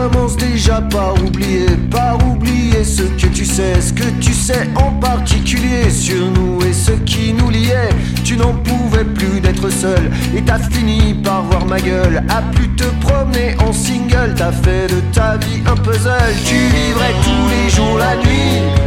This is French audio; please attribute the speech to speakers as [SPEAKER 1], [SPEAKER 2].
[SPEAKER 1] commence déjà par oublier ce que tu sais en particulier sur nous et ce qui nous liait. Tu n'en pouvais plus d'être seul et t'as fini par voir ma gueule. À plus te promener en single, t'as fait de ta vie un puzzle. Tu vivrais tous les jours la nuit